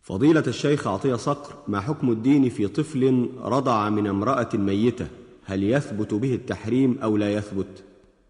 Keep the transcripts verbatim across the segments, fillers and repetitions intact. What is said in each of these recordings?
فضيلة الشيخ عطية صقر، ما حكم الدين في طفل رضع من امرأة ميتة؟ هل يثبت به التحريم أو لا يثبت؟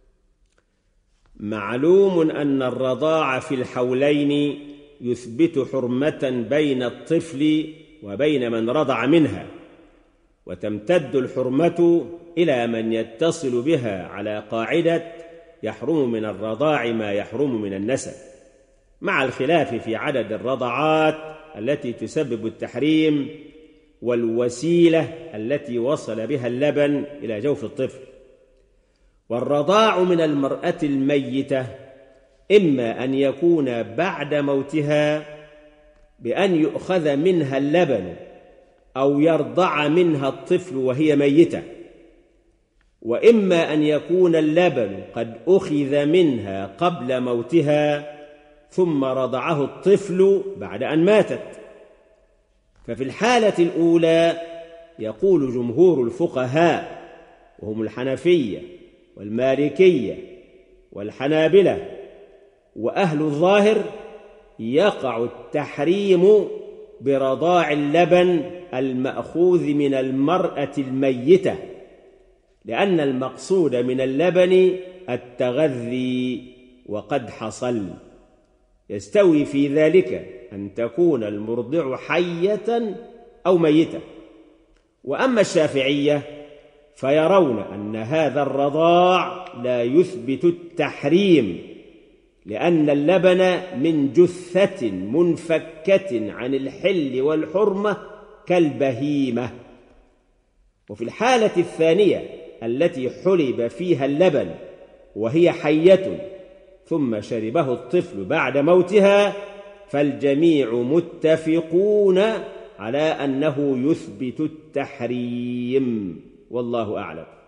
معلوم أن الرضاع في الحولين يثبت حرمة بين الطفل وبين من رضع منها، وتمتد الحرمة إلى من يتصل بها على قاعدة يحرم من الرضاع ما يحرم من النسب، مع الخلاف في عدد الرضعات التي تسبب التحريم والوسيلة التي وصل بها اللبن إلى جوف الطفل. والرضاع من المرأة الميتة إما أن يكون بعد موتها بأن يؤخذ منها اللبن أو يرضع منها الطفل وهي ميتة، وإما أن يكون اللبن قد أخذ منها قبل موتها ثم رضعه الطفل بعد أن ماتت. ففي الحالة الأولى يقول جمهور الفقهاء وهم الحنفية والمالكية والحنابلة وأهل الظاهر يقع التحريم برضاع اللبن المأخوذ من المرأة الميتة، لأن المقصود من اللبن التغذي وقد حصل. يستوي في ذلك أن تكون المرضع حية أو ميتة. وأما الشافعية فيرون أن هذا الرضاع لا يثبت التحريم، لأن اللبن من جثة منفكة عن الحل والحرمة كالبهيمة. وفي الحالة الثانية التي حلب فيها اللبن وهي حية ثم شربه الطفل بعد موتها، فالجميع متفقون على أنه يثبت التحريم، والله أعلم.